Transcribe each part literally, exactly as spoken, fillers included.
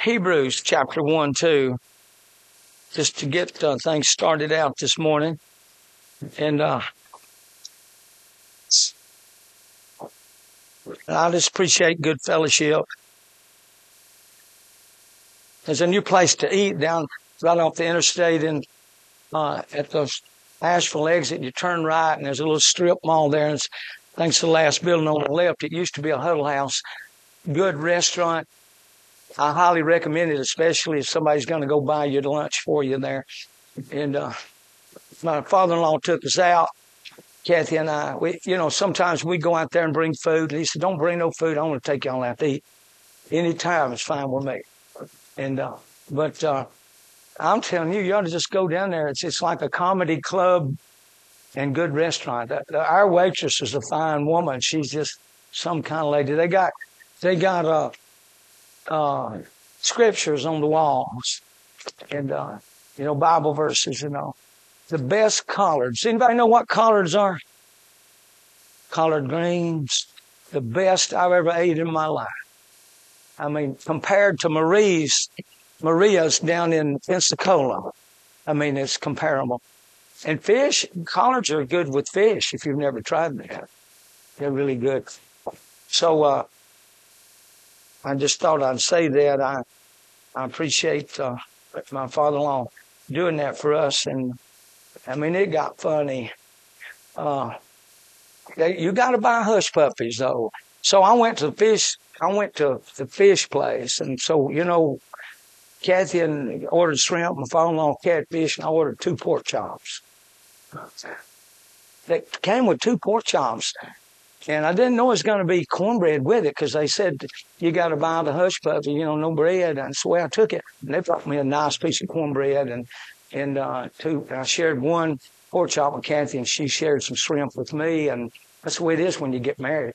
Hebrews chapter one, two, just to get uh, things started out this morning. And uh, I just appreciate good fellowship. There's a new place to eat down right off the interstate and uh, at the Asheville exit. You turn right and there's a little strip mall there. And it's, I think it's the last building on the left. It used to be a Huddle House. Good restaurant. I highly recommend it, especially if somebody's going to go buy your lunch for you there. And uh, my father-in-law took us out, Kathy and I. We, you know, sometimes we go out there and bring food. And he said, "Don't bring no food. I want to take y'all out to eat. Anytime is fine with me." And uh, but uh, I'm telling you, you ought to just go down there. It's it's like a comedy club and good restaurant. The, the, our waitress is a fine woman. She's just some kind of lady. They got they got uh. Uh, scriptures on the walls and, uh, you know, Bible verses, you know, the best collards. Anybody know what collards are? Collard greens, the best I've ever ate in my life. I mean, compared to Marie's, Maria's down in Pensacola. I mean, it's comparable. And fish, collards are good with fish if you've never tried that. They're really good. So, uh, I just thought I'd say that. I I appreciate uh, my father-in-law doing that for us. And, I mean, it got funny. Uh, they, you got to buy hush puppies, though. So I went to the fish, I went to the fish place. And so, you know, Kathy and ordered shrimp, my father-in-law catfish, and I ordered two pork chops. They came with two pork chops. And I didn't know it was going to be cornbread with it because they said, you got to buy the hush puppy, you know, no bread. And that's the way I took it. And they brought me a nice piece of cornbread and, and, uh, two, I shared one pork chop with Kathy and she shared some shrimp with me. And that's the way it is when you get married.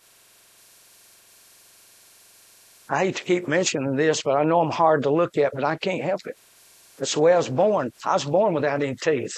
I hate to keep mentioning this, but I know I'm hard to look at, but I can't help it. That's the way I was born. I was born without any teeth.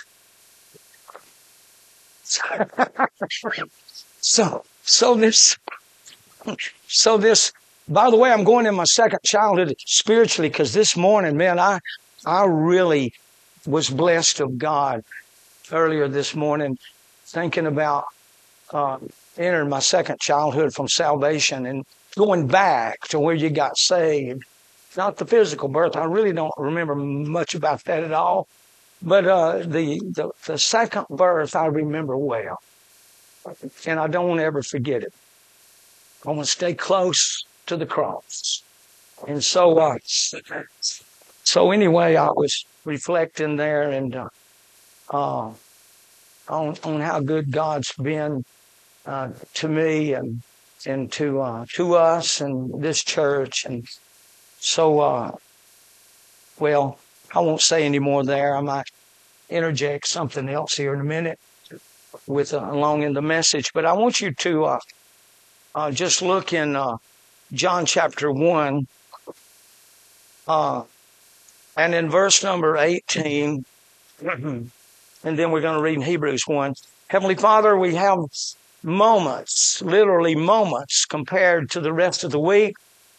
So, so this, so this, by the way, I'm going in my second childhood spiritually because this morning, man, I, I really was blessed of God earlier this morning thinking about, uh, entering my second childhood from salvation and going back to where you got saved. Not the physical birth. I really don't remember much about that at all. But, uh, the, the, the second birth I remember well. And I don't want to ever forget it. I want to stay close to the cross. And so, uh, so anyway, I was reflecting there and, uh, uh, on, on how good God's been, uh, to me and, and to, uh, to us and this church. And so, uh, well, I won't say any more there. I might interject something else here in a minute with uh, along in the message, but I want you to uh, uh, just look in uh, John chapter one, uh, and in verse number eighteen, and then we're going to read in Hebrews one. Heavenly Father, we have moments, literally moments, compared to the rest of the week,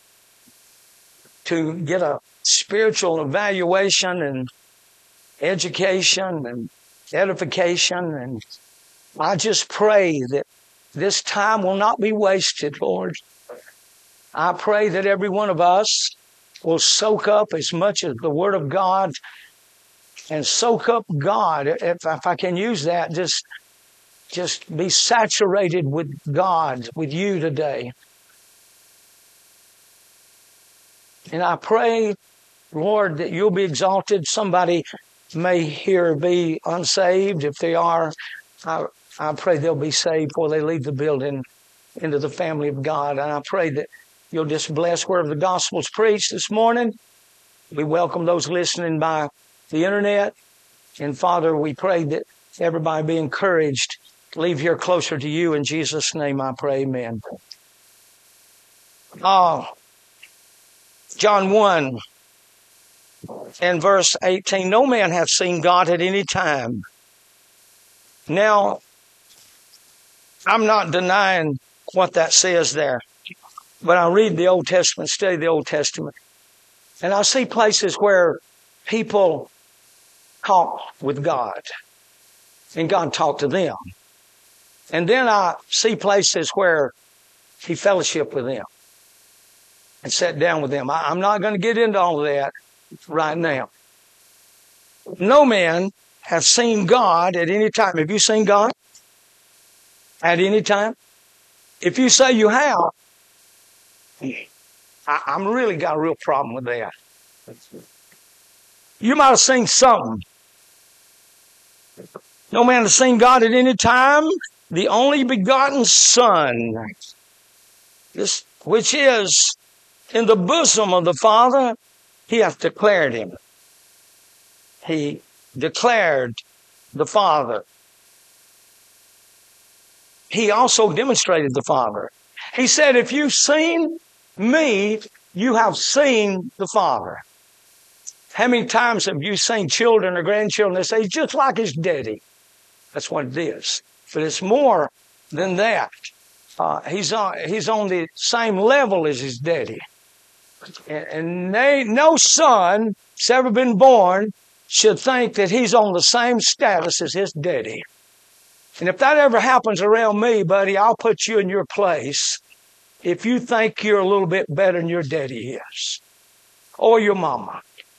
to get a spiritual evaluation and education and edification. And I just pray that this time will not be wasted, Lord. I pray that every one of us will soak up as much of the Word of God and soak up God. If, if I can use that, just, just be saturated with God, with you today. And I pray, Lord, that you'll be exalted. Somebody may here be unsaved. If they are, I, I pray they'll be saved before they leave the building into the family of God. And I pray that you'll just bless wherever the gospel's preached this morning. We welcome those listening by the internet. And Father, we pray that everybody be encouraged to leave here closer to you. In Jesus' name I pray, amen. Oh, John one and verse eighteen, no man hath seen God at any time. Now, I'm not denying what that says there, but I read the Old Testament, study the Old Testament. And I see places where people talk with God and God talked to them. And then I see places where he fellowshiped with them and sat down with them. I, I'm not going to get into all of that right now. No man has seen God at any time. Have you seen God at any time? If you say you have, I, I'm really got a real problem with that. You might have seen something. No man has seen God at any time. The only begotten Son, this, which is in the bosom of the Father, he hath declared him. He declared the Father. He also demonstrated the Father. He said, if you've seen me, you have seen the Father. How many times have you seen children or grandchildren that say, just like his daddy? That's what it is. But it's more than that. Uh, he's on, he's on the same level as his daddy. And, and they, no son that's ever been born should think that he's on the same status as his daddy. And if that ever happens around me, buddy, I'll put you in your place if you think you're a little bit better than your daddy is. Or your mama.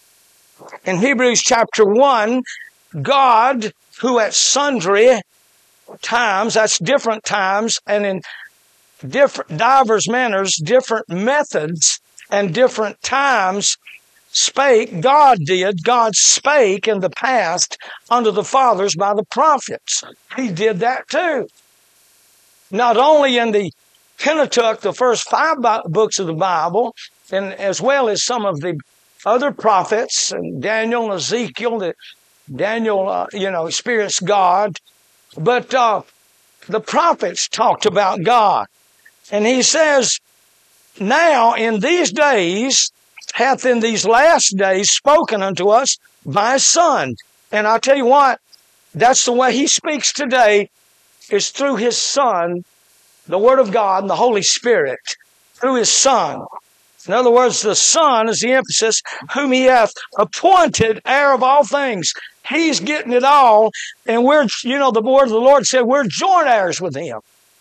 In Hebrews chapter one, God, who at sundry times, that's different times, and in different divers manners, different methods, and different times, spake, God did, God spake in the past unto the fathers by the prophets. He did that too. Not only in the Pentateuch, the first five books of the Bible, and as well as some of the other prophets, and Daniel and Ezekiel, that Daniel, uh, you know, experienced God. But uh, the prophets talked about God. And he says, now in these days, hath in these last days spoken unto us by his Son. And I tell you what, that's the way he speaks today, is through his Son, the Word of God and the Holy Spirit, through his Son. In other words, the Son is the emphasis, whom he hath appointed heir of all things. He's getting it all, and we're, you know, the word of the Lord said we're joint heirs with him.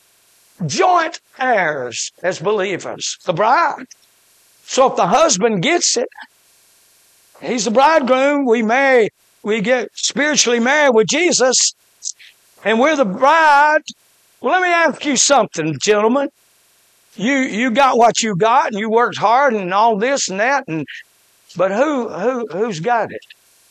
Joint heirs as believers, the bride. So if the husband gets it, he's the bridegroom, we marry, we get spiritually married with Jesus, and we're the bride. Well, let me ask you something, gentlemen. You you got what you got, and you worked hard, and all this and that, and but who who who's got it?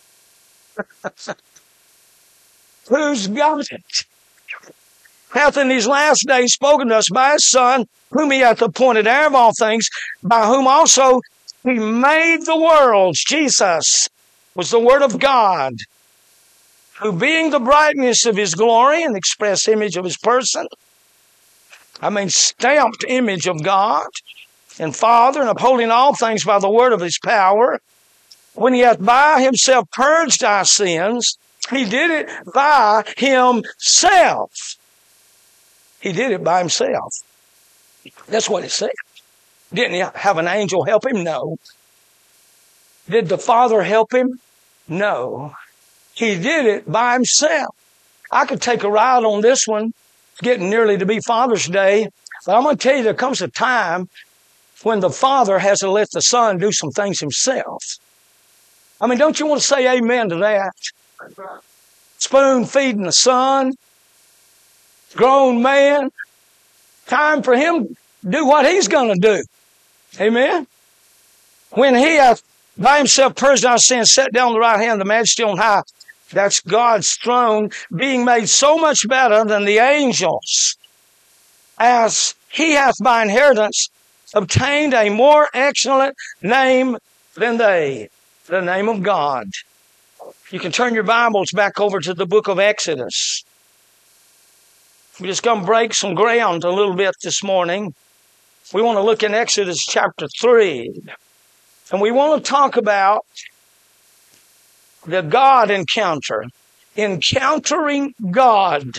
Who's got it? Hath in these last days spoken to us by his Son, whom he hath appointed heir of all things, by whom also he made the worlds. Jesus was the Word of God, who being the brightness of his glory and the express image of his person, I mean, stamped image of God and Father, and upholding all things by the word of his power, when he hath by himself purged our sins, he did it by himself. He did it by himself. That's what it said. Didn't he have an angel help him? No. Did the Father help him? No. He did it by himself. I could take a ride on this one. It's getting nearly to be Father's Day. But I'm going to tell you, there comes a time when the Father has to let the Son do some things himself. I mean, don't you want to say amen to that? Spoon feeding the Son, grown man, time for him to do what he's going to do. Amen? When he hath by himself purged our sins, sat down on the right hand of the Majesty on high, that's God's throne, being made so much better than the angels, as he hath by inheritance obtained a more excellent name than they, the name of God. You can turn your Bibles back over to the book of Exodus. We're just going to break some ground a little bit this morning. We want to look in Exodus chapter three. And we want to talk about the God encounter. Encountering God.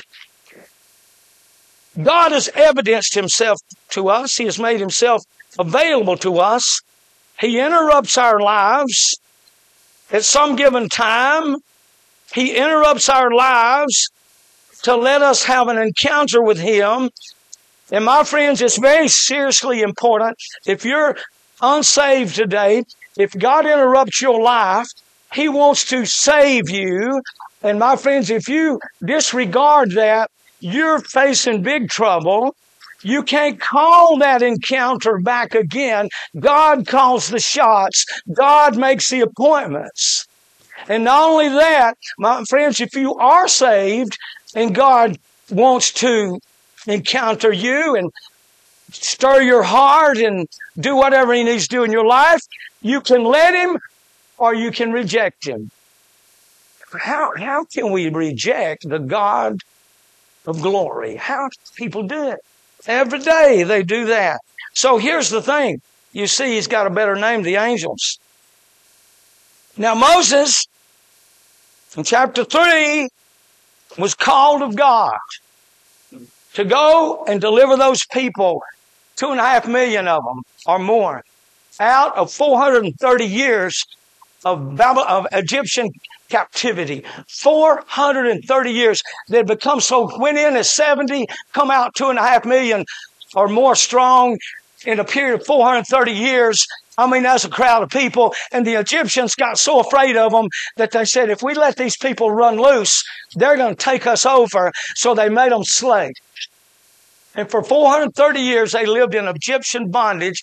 God has evidenced himself to us. He has made himself available to us He interrupts our lives at some given time. He interrupts our lives to let us have an encounter with Him. And my friends, it's very seriously important. If you're unsaved today, if God interrupts your life, He wants to save you. And my friends, if you disregard that, you're facing big trouble. You can't call that encounter back again. God calls the shots. God makes the appointments. And not only that, my friends, if you are saved and God wants to encounter you and stir your heart and do whatever He needs to do in your life, you can let Him or you can reject Him. How, how can we reject the God of glory? How do people do it? Every day they do that. So here's the thing. You see, he's got a better name, the angels. Now Moses, in chapter three, was called of God to go and deliver those people, two and a half million of them or more, out of four hundred thirty years of Babylon, of Egyptian captivity. four hundred thirty years. They'd become so, went in as seventy, come out two and a half million or more strong in a period of four hundred thirty years. I mean, that's a crowd of people. And the Egyptians got so afraid of them that they said, if we let these people run loose, they're going to take us over. So they made them slaves. And for four hundred thirty years, they lived in Egyptian bondage.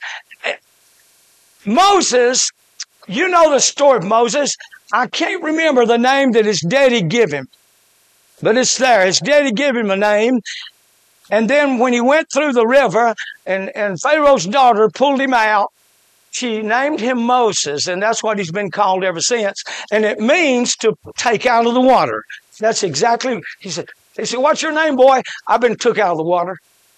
Moses, you know the story of Moses. I can't remember the name that his daddy gave him, but it's there. His daddy gave him a name. And then when he went through the river and, and Pharaoh's daughter pulled him out, she named him Moses, and that's what he's been called ever since. And it means to take out of the water. That's exactly, he said, he said, what's your name, boy? I've been took out of the water.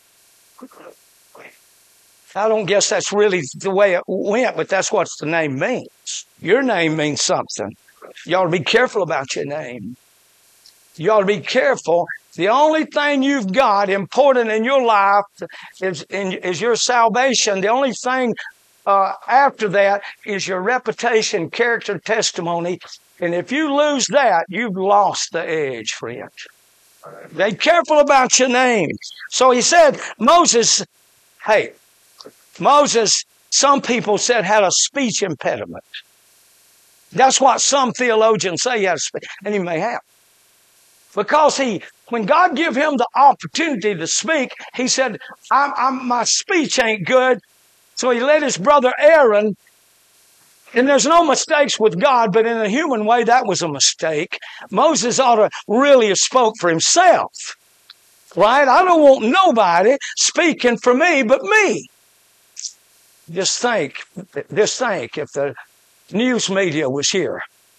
I don't guess that's really the way it went, but that's what the name means. Your name means something. You ought to be careful about your name. You ought to be careful. The only thing you've got important in your life is, is your salvation. The only thing uh, after that is your reputation, character, testimony. And if you lose that, you've lost the edge, friend. Be careful about your name. So he said, Moses, hey, Moses, some people said, had a speech impediment. That's what some theologians say he had a speech, and he may have. Because he, when God gave him the opportunity to speak, he said, I'm, I'm, my speech ain't good. So he let his brother Aaron, and there's no mistakes with God, but in a human way, that was a mistake. Moses ought to really have spoke for himself. Right? I don't want nobody speaking for me but me. Just think, just think if the news media was here.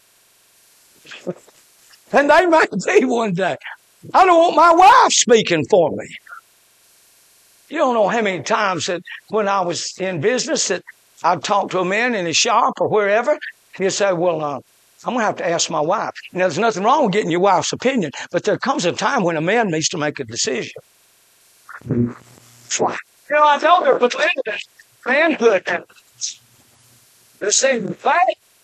And they might be one day. I don't want my wife speaking for me. You don't know how many times that when I was in business that I'd talk to a man in his shop or wherever. He'd say, well, uh, I'm going to have to ask my wife. Now, there's nothing wrong with getting your wife's opinion, but there comes a time when a man needs to make a decision. You know, I know there was manhood and the same thing.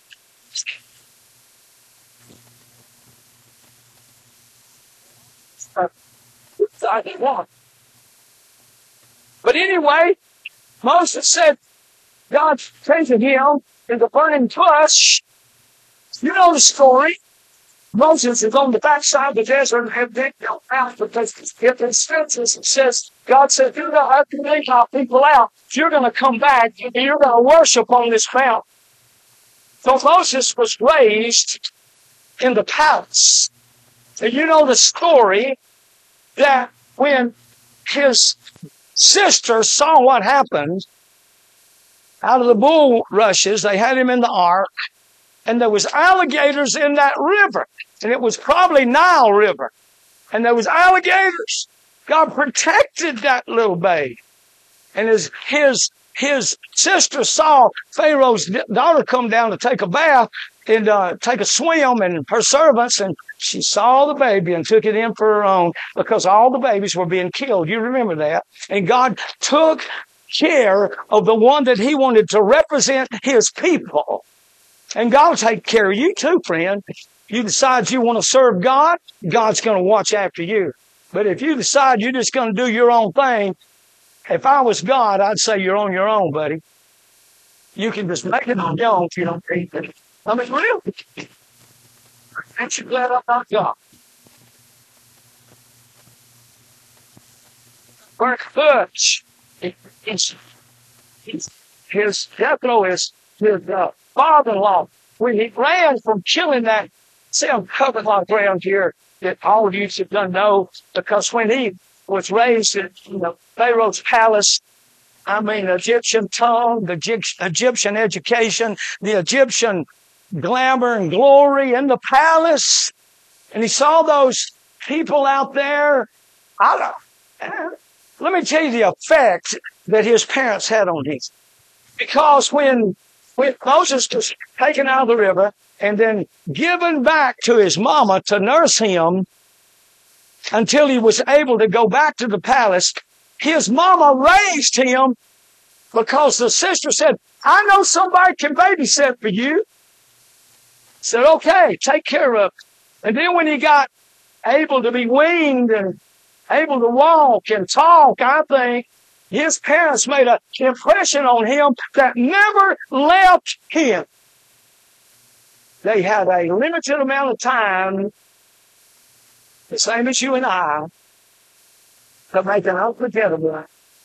But anyway, Moses said, God's taken him in the burning bush. You know the story. Moses is on the backside of the desert and they go out because if in census it says, God said, you don't have to lead our people out. You're going to come back and you're going to worship on this mountain. So Moses was raised in the palace. And you know the story that when his sister saw what happened, out of the bulrushes, they had him in the ark, and there was alligators in that river, and it was probably Nile River, and there was alligators. God protected that little babe, and his his his sister saw Pharaoh's daughter come down to take a bath and uh, take a swim, and her servants, and she saw the baby and took it in for her own because all the babies were being killed. You remember that? And God took care of the one that he wanted to represent his people. And God will take care of you too, friend. You decide you want to serve God, God's going to watch after you. But if you decide you're just going to do your own thing, if I was God, I'd say you're on your own, buddy. You can just make it on your own if you don't need it. I mean, really? Aren't you glad I'm not God? Bert Butch, his, his Jethro, his, his uh, father-in-law, when he ran from killing that, see, I'm covered like around here that all of you should know, because when he was raised in you know, Pharaoh's palace, I mean, Egyptian tongue, the Egyptian education, the Egyptian glamour and glory in the palace, and he saw those people out there. I don't, let me tell you the effect that his parents had on him. Because when, when Moses was taken out of the river and then given back to his mama to nurse him until he was able to go back to the palace, his mama raised him because the sister said, I know somebody can babysit for you. Said, okay, take care of it. And then when he got able to be weaned and able to walk and talk, I think his parents made an impression on him that never left him. They had a limited amount of time, the same as you and I, to make an unforgettable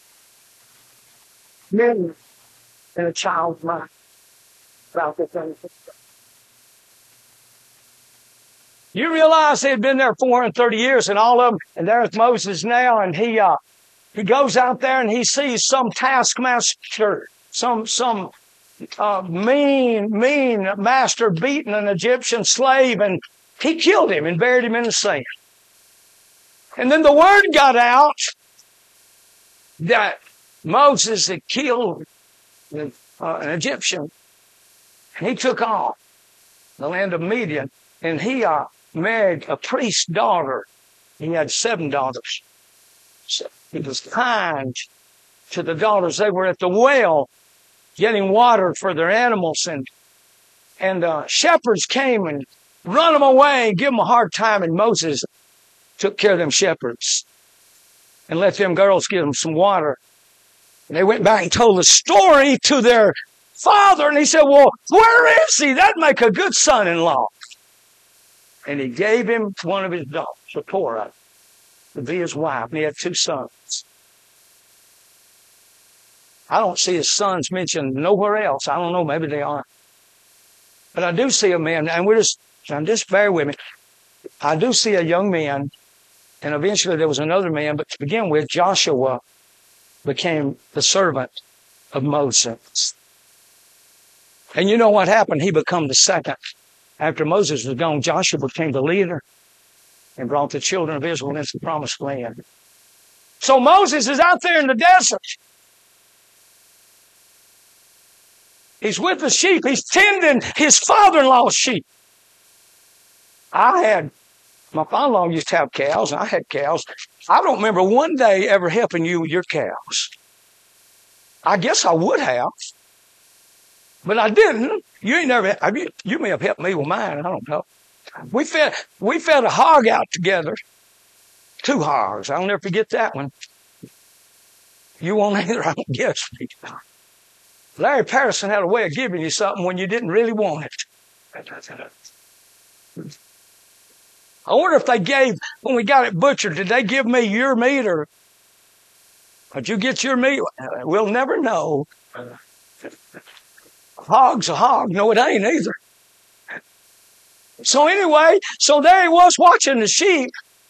memory in a child's mind about the things. You realize they had been there four hundred thirty years, and all of them, and there's Moses now, and he uh, he goes out there and he sees some taskmaster, some some uh, mean mean master beating an Egyptian slave, and he killed him and buried him in the sand. And then the word got out that Moses had killed uh, an Egyptian, and he took off the land of Midian, and he uh, married a priest's daughter. He had seven daughters. So he was kind to the daughters. They were at the well getting water for their animals, and and uh, shepherds came and run them away, give them a hard time, and Moses took care of them shepherds and let them girls give them some water. And they went back and told the story to their father, and he said, well, where is he? That'd make a good son-in-law. And he gave him one of his daughters, Zipporah, to be his wife. And he had two sons. I don't see his sons mentioned nowhere else. I don't know, maybe they are. But I do see a man, and we're just, and just bear with me. I do see a young man, and eventually there was another man, but to begin with, Joshua became the servant of Moses. And you know what happened? He became the second. After Moses was gone, Joshua became the leader and brought the children of Israel into the promised land. So Moses is out there in the desert. He's with the sheep. He's tending his father-in-law's sheep. I had, my father-in-law used to have cows, and I had cows. I don't remember one day ever helping you with your cows. I guess I would have. But I didn't. You ain't never, you, you may have helped me with mine. I don't know. We fed, we fed a hog out together. Two hogs. I'll never forget that one. You won't either, I don't guess. Larry Patterson had a way of giving you something when you didn't really want it. I wonder if they gave, when we got it butchered, did they give me your meat, or did you get your meat? We'll never know. A hog's a hog. No, it ain't either. So anyway, so there he was watching the sheep.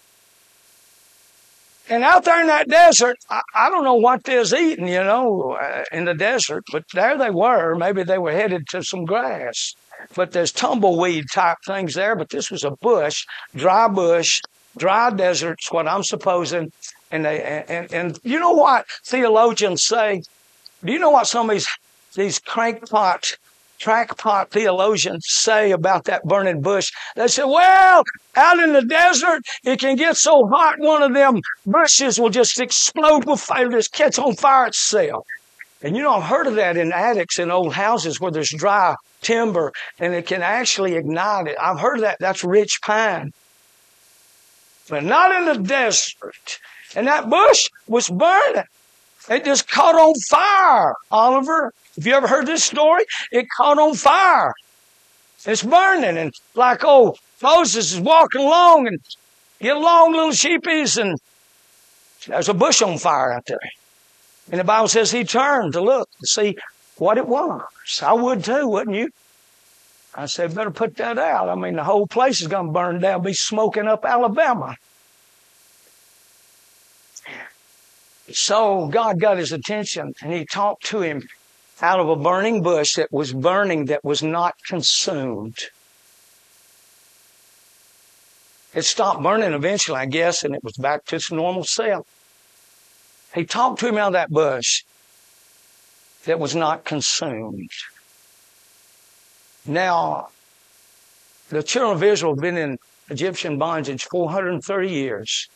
And out there in that desert, I, I don't know what they was eating, you know, uh, in the desert, but there they were. Maybe they were headed to some grass. But there's tumbleweed type things there, but this was a bush, dry bush, dry desert's what I'm supposing. And they, and, and you know what theologians say? Do you know what some of these, these crankpot, crackpot theologians say about that burning bush? They say, well, out in the desert, it can get so hot, one of them bushes will just explode with fire, just catch on fire itself. And you know, I've heard of that in attics in old houses where there's dry timber and it can actually ignite it. I've heard of that. That's rich pine. But not in the desert. And that bush was burning. It just caught on fire, Oliver. Have you ever heard this story? It caught on fire. It's burning. And like old Moses is walking along and get along, little sheepies, and there's a bush on fire out there. And the Bible says he turned to look to see what it was. I would too, wouldn't you? I said, better put that out. I mean, the whole place is going to burn down, be smoking up Alabama. So God got his attention, and he talked to him out of a burning bush that was burning, that was not consumed. It stopped burning eventually, I guess, and it was back to its normal self. He talked to him out of that bush that was not consumed. Now, the children of Israel have been in Egyptian bondage four hundred thirty years.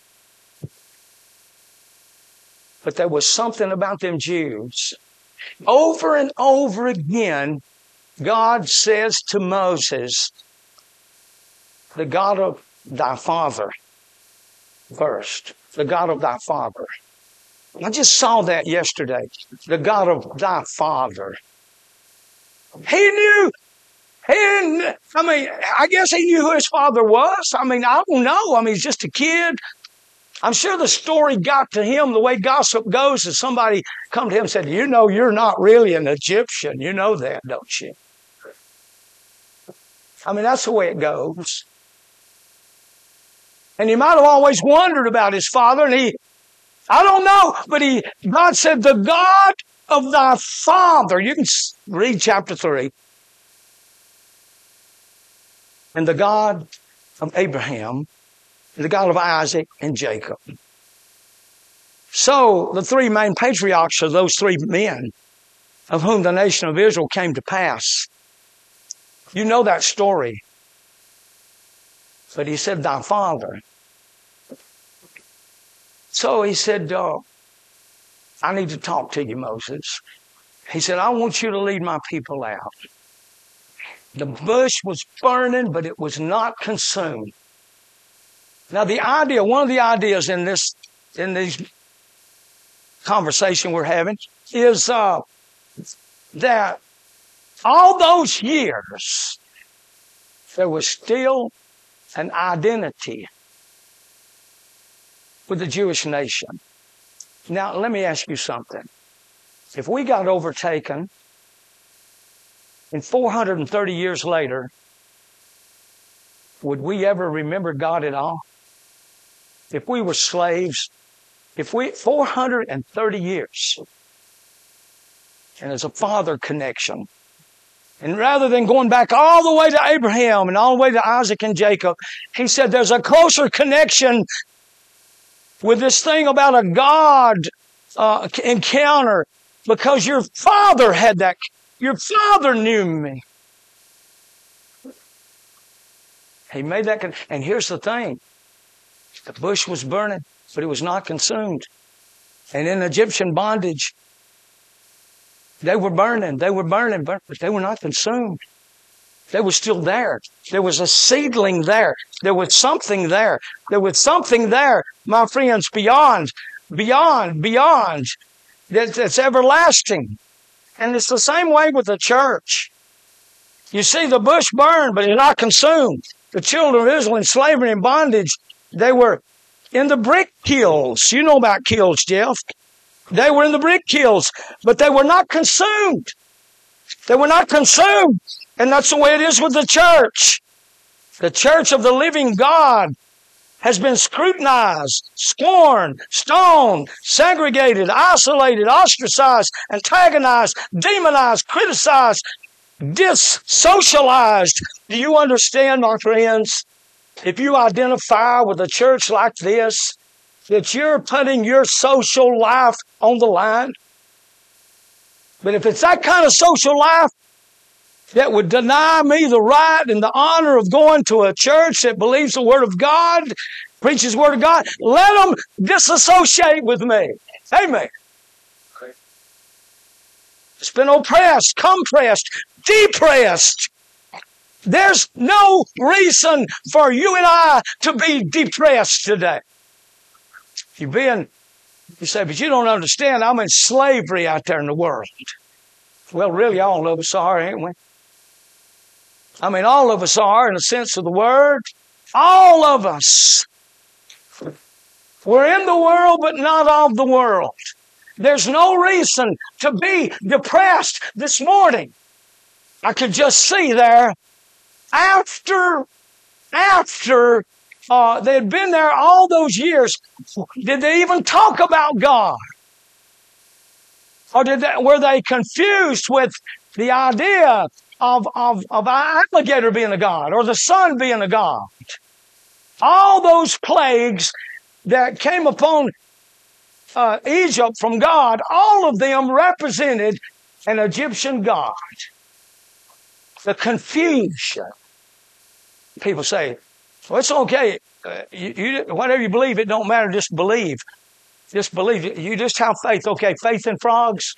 But there was something about them Jews. Over and over again, God says to Moses, the God of thy father, first, the God of thy father. I just saw that yesterday. The God of thy father. He knew, he didn't, I mean, I guess he knew who his father was. I mean, I don't know. I mean, he's just a kid. I'm sure the story got to him the way gossip goes, and somebody come to him and said, you know, you're not really an Egyptian. You know that, don't you? I mean, that's the way it goes. And he might have always wondered about his father, and he, I don't know, but he, God said, the God of thy father. You can read chapter three. And the God of Abraham, and the God of Isaac and Jacob. So the three main patriarchs are those three men of whom the nation of Israel came to pass. You know that story. But he said, thy father. So he said, oh, I need to talk to you, Moses. He said, I want you to lead my people out. The bush was burning, but it was not consumed. Now the idea, one of the ideas in this, in this conversation we're having is uh, that all those years, there was still an identity with the Jewish nation. Now, let me ask you something. If we got overtaken and four hundred thirty years later, would we ever remember God at all? If we were slaves, if we, four hundred thirty years, and there's a father connection, and rather than going back all the way to Abraham and all the way to Isaac and Jacob, he said there's a closer connection with this thing about a God uh, encounter, because your father had that. Your father knew me. He made that con- and here's the thing. The bush was burning, but it was not consumed. And in Egyptian bondage, they were burning, they were burning, but they were not consumed. They were still there. There was a seedling there. There was something there. There was something there, my friends, beyond, beyond, beyond, that, that's everlasting. And it's the same way with the church. You see, the bush burned, but it's not consumed. The children of Israel in slavery and bondage, they were in the brick kilns. You know about kilns, Jeff. They were in the brick kilns, but they were not consumed. They were not consumed. And that's the way it is with the church. The church of the living God has been scrutinized, scorned, stoned, segregated, isolated, ostracized, antagonized, demonized, criticized, dis-socialized. Do you understand, my friends? If you identify with a church like this, that you're putting your social life on the line. But if it's that kind of social life that would deny me the right and the honor of going to a church that believes the Word of God, preaches the Word of God, let them disassociate with me. Amen. It's been oppressed, compressed, depressed. There's no reason for you and I to be depressed today. You've been, you say, but you don't understand. I'm in slavery out there in the world. Well, really, all of us are, ain't we? I mean, all of us are in the sense of the word. All of us. We're in the world, but not of the world. There's no reason to be depressed this morning. I could just see there, after, after uh, they had been there all those years, did they even talk about God? Or did they, were they confused with the idea of, of, of an alligator being a god or the sun being a god? All those plagues that came upon uh, Egypt from God, all of them represented an Egyptian god. The confusion. People say, well, it's okay. Uh, you, you, whatever you believe, it don't matter. Just believe. Just believe. You just have faith. Okay, faith in frogs.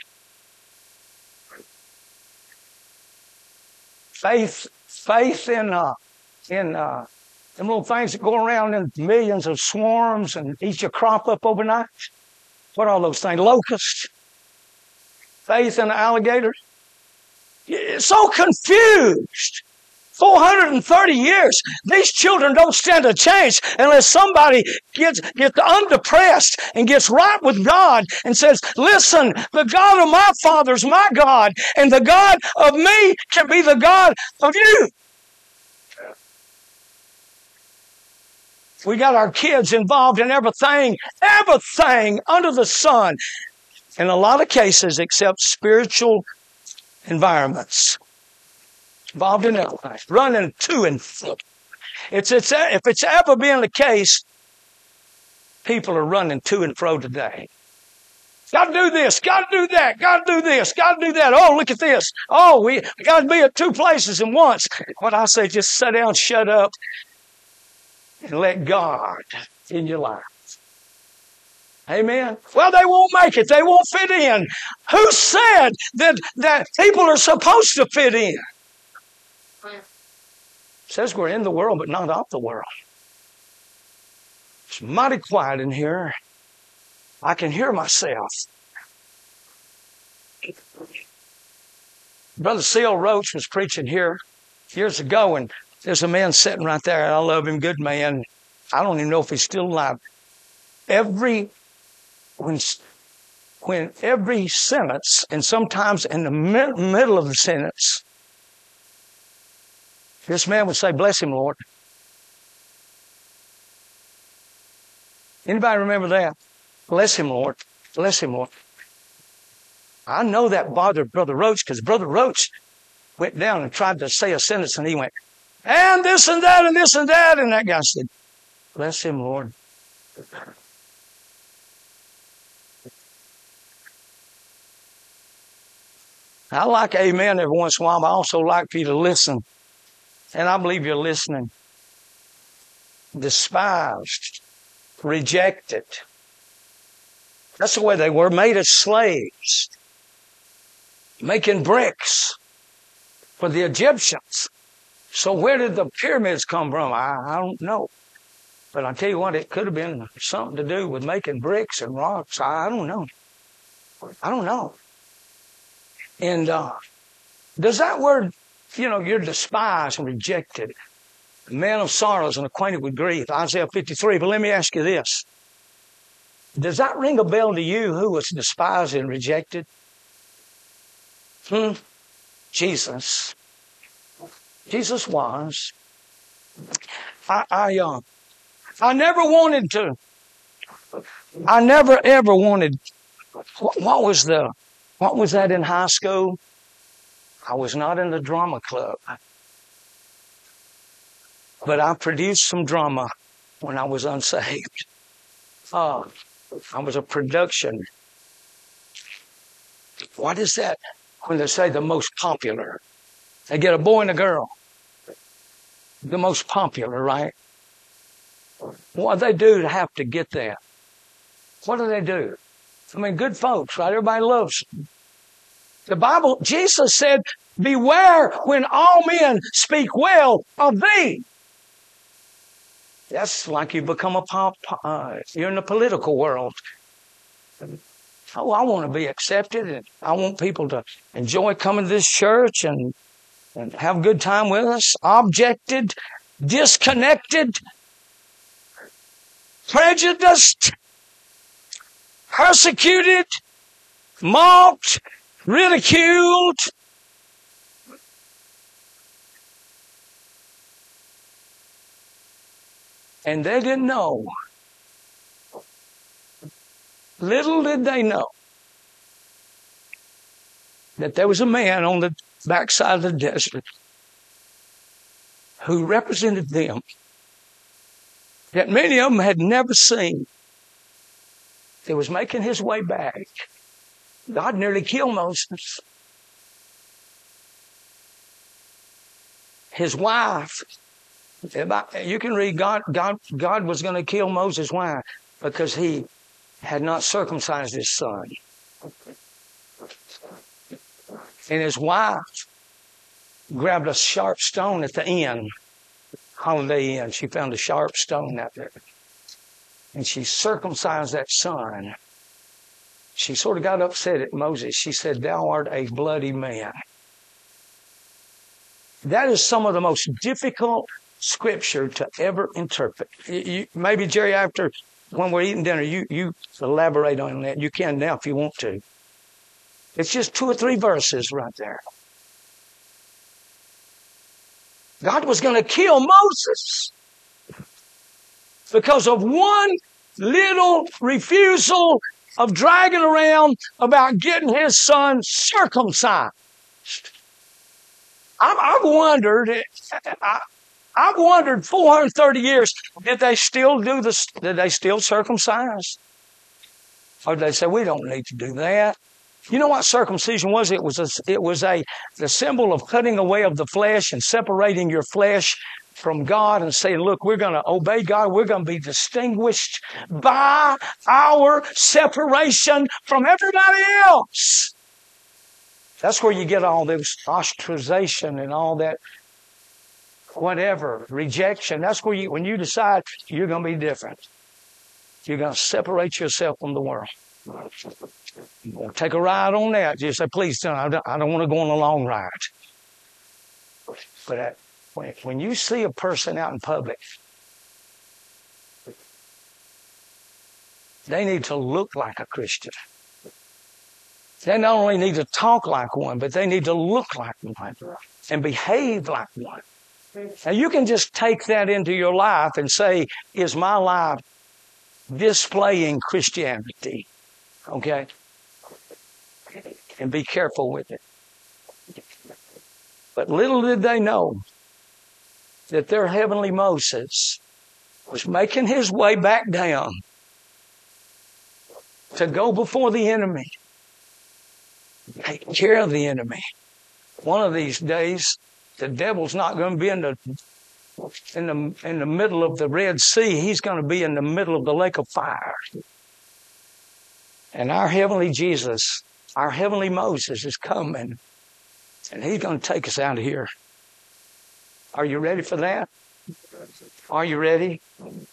Faith, faith in uh, in uh, them little things that go around in millions of swarms and eat your crop up overnight. What are all those things? Locusts. Faith in the alligators. So confused. four hundred thirty years. These children don't stand a chance unless somebody gets, gets undepressed and gets right with God and says, listen, the God of my father's my God, and the God of me can be the God of you. We got our kids involved in everything, everything under the sun. In a lot of cases, except spiritual environments. Involved in everything. Running to and fro. It's, it's, if it's ever been the case, people are running to and fro today. Got to do this, got to do that, got to do this, got to do that. Oh, look at this. Oh, we, we got to be at two places at once. What I say, just sit down, shut up, and let God in your life. Amen. Well, they won't make it. They won't fit in. Who said that, that people are supposed to fit in? It says we're in the world, but not of the world. It's mighty quiet in here. I can hear myself. Brother C L Roach was preaching here years ago, and there's a man sitting right there. I love him, good man. I don't even know if he's still alive. Every when when every sentence, and sometimes in the mid, middle of the sentence, this man would say, "Bless him, Lord." Anybody remember that? Bless him, Lord. Bless him, Lord. I know that bothered Brother Roach, because Brother Roach went down and tried to say a sentence, and he went, and this and that and this and that. And that guy said, "Bless him, Lord." I like amen every once in a while, but I also like for you to listen. And I believe you're listening. Despised. Rejected. That's the way they were, made as slaves. Making bricks for the Egyptians. So where did the pyramids come from? I, I don't know. But I tell you what, it could have been something to do with making bricks and rocks. I, I don't know. I don't know. And uh, does that word, you know, you're despised and rejected, a man of sorrows and acquainted with grief, Isaiah fifty-three. But let me ask you this. Does that ring a bell to you, who was despised and rejected? Hmm? Jesus. Jesus was. I, I, uh, I never wanted to, I never ever wanted, what, what was the, what was that in high school? I was not in the drama club. But I produced some drama when I was unsaved. Uh, I was a production. What is that? When they say the most popular. They get a boy and a girl. The most popular, right? What do they do to have to get that? What do they do? I mean, good folks, right? Everybody loves them. The Bible, Jesus said, beware when all men speak well of thee. That's like you become a pop, uh, you're in the political world. Oh, I want to be accepted, and I want people to enjoy coming to this church and, and have a good time with us. Objected, disconnected, prejudiced, persecuted, mocked, ridiculed. And they didn't know. Little did they know that there was a man on the backside of the desert who represented them that many of them had never seen. He was making his way back. God nearly killed Moses. His wife, you can read God, God, God was going to kill Moses' wife because he had not circumcised his son. And his wife grabbed a sharp stone at the inn, Holiday Inn. She found a sharp stone out there. And she circumcised that son. She sort of got upset at Moses. She said, thou art a bloody man. That is some of the most difficult scripture to ever interpret. You, you, maybe, Jerry, after when we're eating dinner, you, you elaborate on that. You can now if you want to. It's just two or three verses right there. God was going to kill Moses because of one little refusal of dragging around about getting his son circumcised. I've, I've wondered, I, I've wondered four hundred thirty years, did they still do this? Did they still circumcise? Or did they say, we don't need to do that? You know what circumcision was? It was a, it was a, the symbol of cutting away of the flesh and separating your flesh from God and saying, look, we're going to obey God. We're going to be distinguished by our separation from everybody else. That's where you get all this ostracization and all that, whatever, rejection. That's where you, when you decide you're going to be different, you're going to separate yourself from the world. Take a ride on that. Just say, please, don't, I don't, I don't want to go on a long ride. But at, when, when you see a person out in public, they need to look like a Christian. They not only need to talk like one, but they need to look like one and behave like one. Now, you can just take that into your life and say, is my life displaying Christianity? Okay? And be careful with it. But little did they know that their heavenly Moses was making his way back down to go before the enemy, take care of the enemy. One of these days, the devil's not going to be in the in the in the middle of the Red Sea. He's going to be in the middle of the lake of fire. And our heavenly Jesus, our heavenly Moses is coming, and he's going to take us out of here. Are you ready for that? Are you ready?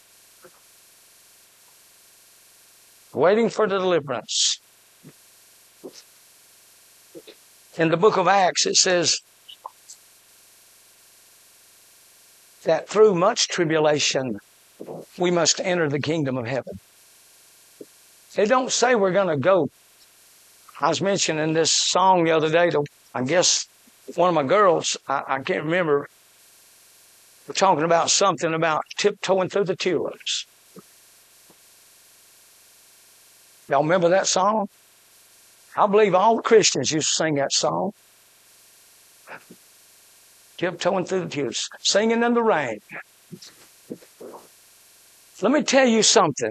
Waiting for the deliverance. In the book of Acts, it says that through much tribulation, we must enter the kingdom of heaven. They don't say we're going to go. I was mentioning this song the other day to, I guess, one of my girls. I, I can't remember. We're talking about something about tiptoeing through the tulips. Y'all remember that song? I believe all the Christians used to sing that song. Tiptoeing through the tulips, singing in the rain. Let me tell you something.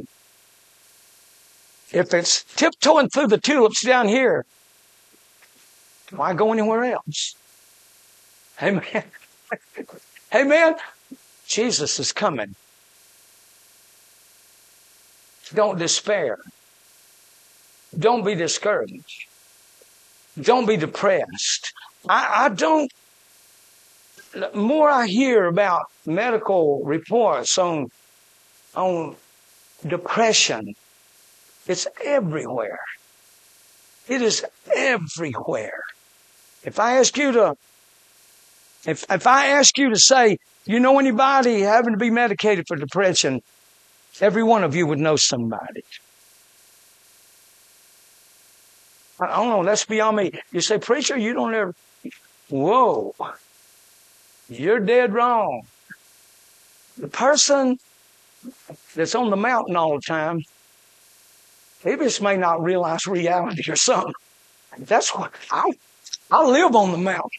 If it's tiptoeing through the tulips down here, why go anywhere else? Amen. Amen. Jesus is coming. Don't despair. Don't be discouraged. Don't be depressed. I, I don't, the more I hear about medical reports on, on depression, it's everywhere. It is everywhere. If I ask you to, if, if I ask you to say, you know anybody having to be medicated for depression, every one of you would know somebody. I don't know, that's beyond me. You say, preacher, you don't ever, whoa, you're dead wrong. The person that's on the mountain all the time, they just may not realize reality or something. That's what, I, I live on the mountain.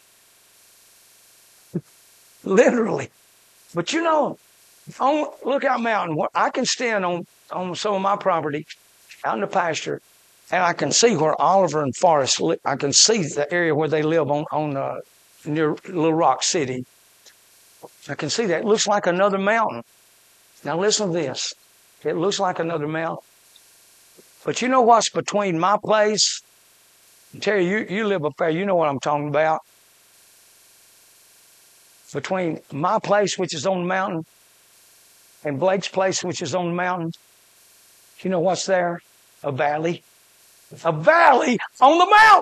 Literally. But you know, on Lookout Mountain, I can stand on, on some of my property out in the pasture, and I can see where Oliver and Forrest live. I can see the area where they live on, on uh, near Little Rock City. I can see that. It looks like another mountain. Now listen to this. It looks like another mountain. But you know what's between my place? Terry, you, you live up there. You know what I'm talking about. Between my place, which is on the mountain, and Blake's place, which is on the mountain, you know what's there? A valley. A valley on the mountain.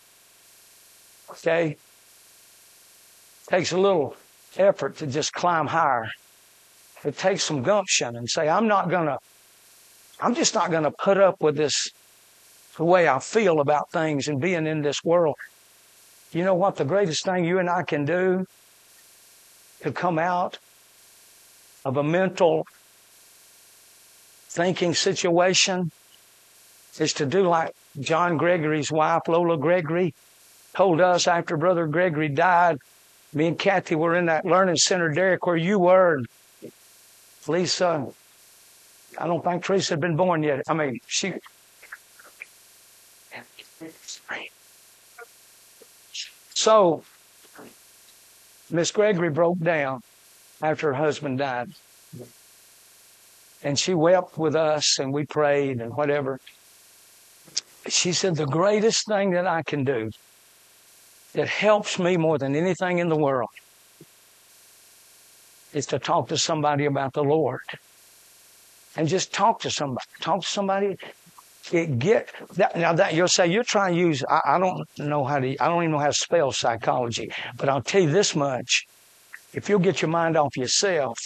Okay? Takes a little effort to just climb higher. It takes some gumption and say, I'm not going to, I'm just not going to put up with this, the way I feel about things and being in this world. You know what the greatest thing you and I can do to come out of a mental thinking situation is to do like John Gregory's wife, Lola Gregory, told us after Brother Gregory died. Me and Kathy were in that learning center, Derek, where you were. Lisa, I don't think Teresa had been born yet. I mean, she... So, Miss Gregory broke down after her husband died. And she wept with us, and we prayed and whatever. She said, the greatest thing that I can do that helps me more than anything in the world is to talk to somebody about the Lord. And just talk to somebody. Talk to somebody. It get that, now that you'll say, you're trying to use, I, I don't know how to, I don't even know how to spell psychology, but I'll tell you this much. If you'll get your mind off yourself,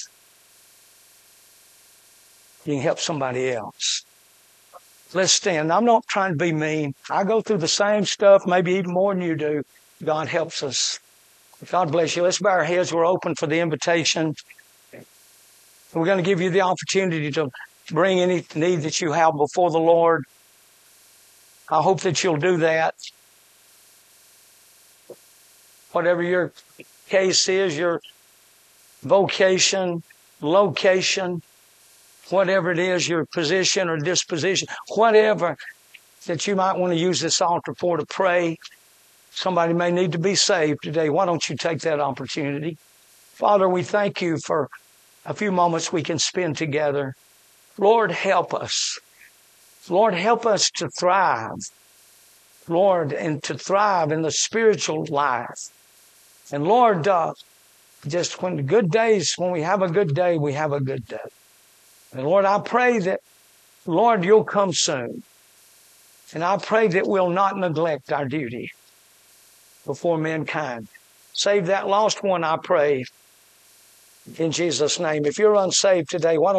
you can help somebody else. Let's stand. I'm not trying to be mean. I go through the same stuff, maybe even more than you do. God helps us. God bless you. Let's bow our heads. We're open for the invitation. We're going to give you the opportunity to bring any need that you have before the Lord. I hope that you'll do that. Whatever your case is, your vocation, location, whatever it is, your position or disposition, whatever that you might want to use this altar for to pray. Somebody may need to be saved today. Why don't you take that opportunity? Father, we thank you for a few moments we can spend together. Lord, help us. Lord, help us to thrive. Lord, and to thrive in the spiritual life. And Lord, uh, just when the good days, when we have a good day, we have a good day. And Lord, I pray that, Lord, you'll come soon. And I pray that we'll not neglect our duty before mankind. Save that lost one, I pray. In Jesus' name. If you're unsaved today, why don't